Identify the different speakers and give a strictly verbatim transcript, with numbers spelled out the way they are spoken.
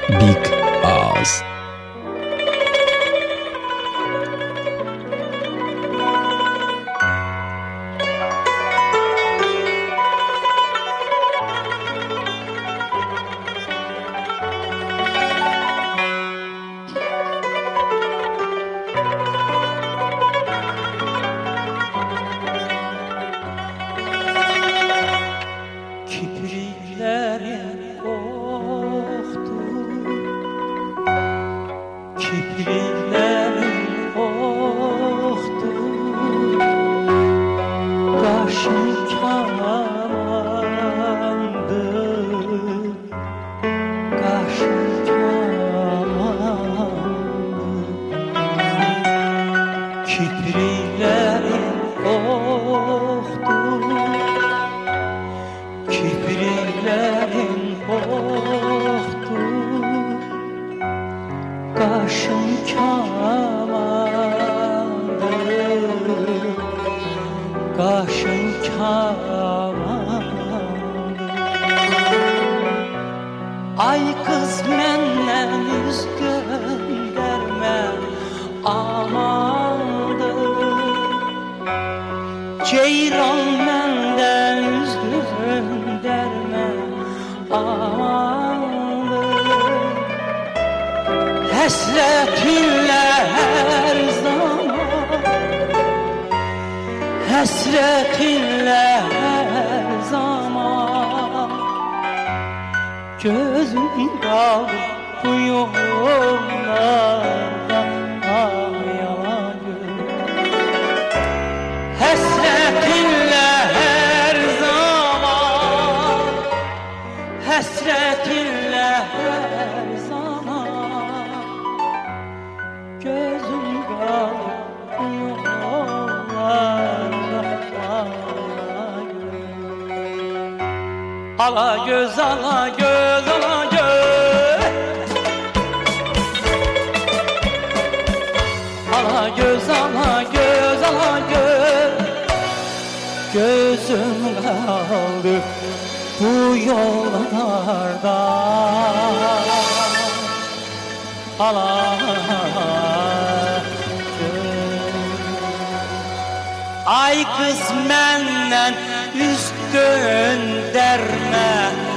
Speaker 1: Big Oz.
Speaker 2: Kipriklerin koktu, kipriklerin koktu, kaşın kamandı, kaşın kamandı. Kipriklerin koktu, kipriklerin koktu, kaşın kamandı, kaşın kamandı. Ay kız menden yüz gönderme amandır, ceyran menden yüz gönderme amandır. Hasretinle her zaman, hasretinle her zaman, gözüm kaldı bu yollarda, ah yalan gönül. Hasretinle her zaman, hasretinle her zaman, gözüm kaldı bu yollarda, ala göz, ala göz, ala göz, ala göz, ala göz, ala göz, gözüm kaldı bu yollarda, ala göz. Ay kız menden yüz gönderme